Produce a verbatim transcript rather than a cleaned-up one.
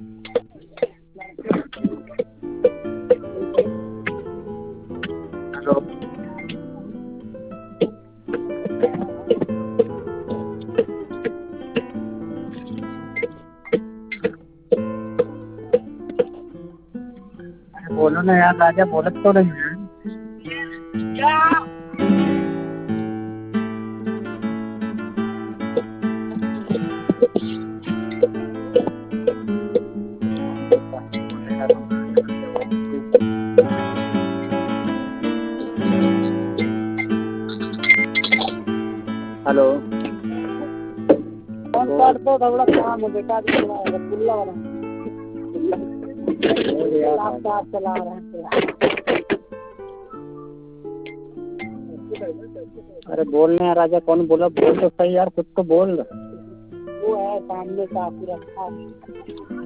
Hello. अरे बोलो ना यार राजा, बोलत तो नहीं है। हेलो। कर दो थोड़ा काम है बेटा, खुला वाला आप चला रहे हैं। अरे बोलने यार राजा, कौन बोला? बोल तो सही यार, कुछ तो बोल। वो है सामने काफी रखा है।